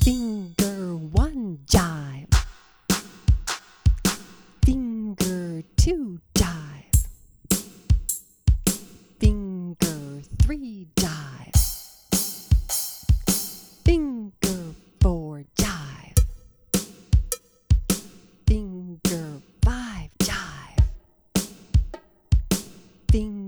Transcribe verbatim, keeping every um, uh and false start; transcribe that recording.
Finger one, jive. Finger two, jive. Finger three, jive. Finger four, jive. Finger five, jive. Finger